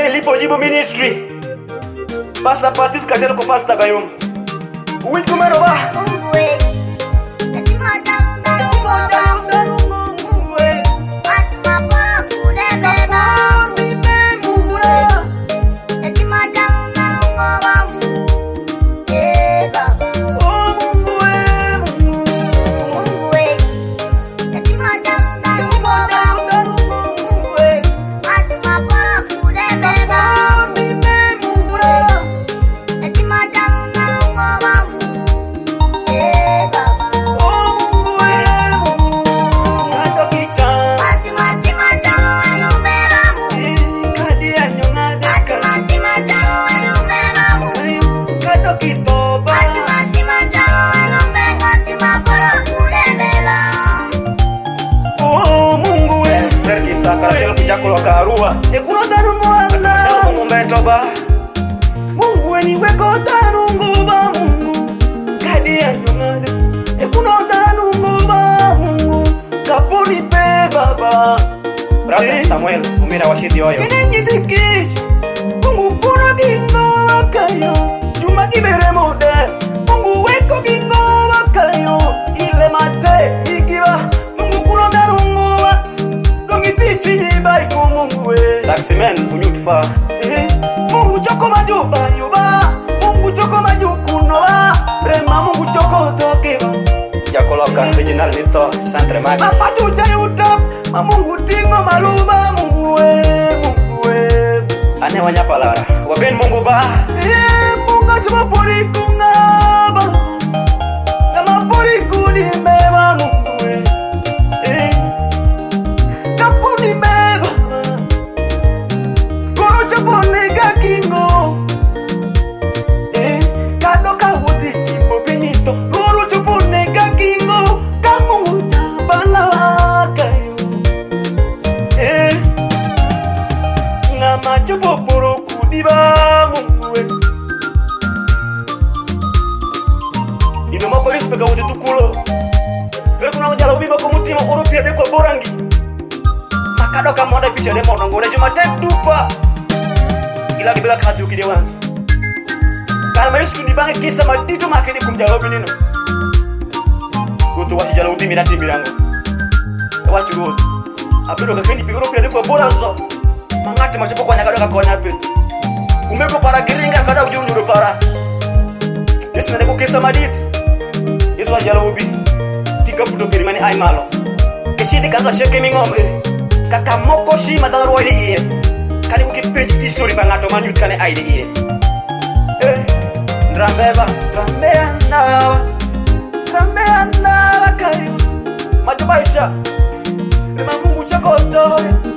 Nilipojibu ministry Pasa Patis kajelo ko pasta gayong Uwit kumero ba? Mungu wetu Etima daru Mungu wetu Watu mapora kudebeba Mungu wetu Etima daru Baba Oh Mungu Mungu wetu Etima daru Mungu wetu Watu mapora kudebeba Mungu wetu Etima daru Baba Sakara chelo kujakolo karua ekuno danu mwana chelo mumetoba Mungu eni weko danu nguba Mungu kadi anyongada ekuno danu nguba Mungu kaponi pe baba Brother Samuel umira washidi oyo Kenenyi tikish Mungu kuna gingo wakayo Juma kibere mode Mungu weko gingo wakayo Ile mate ikiwa Mungu kuna danu nguba Taximen unyutfa Mungu choko majuba yuba Mungu choko majukunoba Rema Mungu choko tokiba Jakoloka original nito Santre Magi Mapa chucha yutap Mungu tingo maluba Mungu we Ane wanyapa lara Wabin Mungu ba Mungu chuma pori kungaba Nama pori kunimeba Mungu we Kapuni meba Koro chaponega kingo Kado kawuti kipo pinito Koro chaponega kingo Kamungu chabana wakayo Ngama chapo poro kudiba Mungu we Ino mako lispega wuti tukulo Kere kuna wajala ubiba kumutima Oro pia deko borangi Makado kamoda picha de mono ngore juma tek dupa Ila kibela khatu kidewa Kala mai stundi bange kisa madito makeni kumjalo binino Goto wachi jalo udimi nati mirango Wachi goto Abiro kakeni pigoro pia deko borazo Mangati machopo kwa nyakado kakonya pe Umeko para giringa kada ujunjuro para Yesu nane kukisa maditi Yesu wajalo ubi Tika fudo kirimani ay malo Keshiti kaza sheke mingombe Kaka moko shi madaro wale iye Kani kuki page history bangato man yut kane aide iye Ndrameba Rambe anawa kayo Majubaisha Rema Mungu chako dore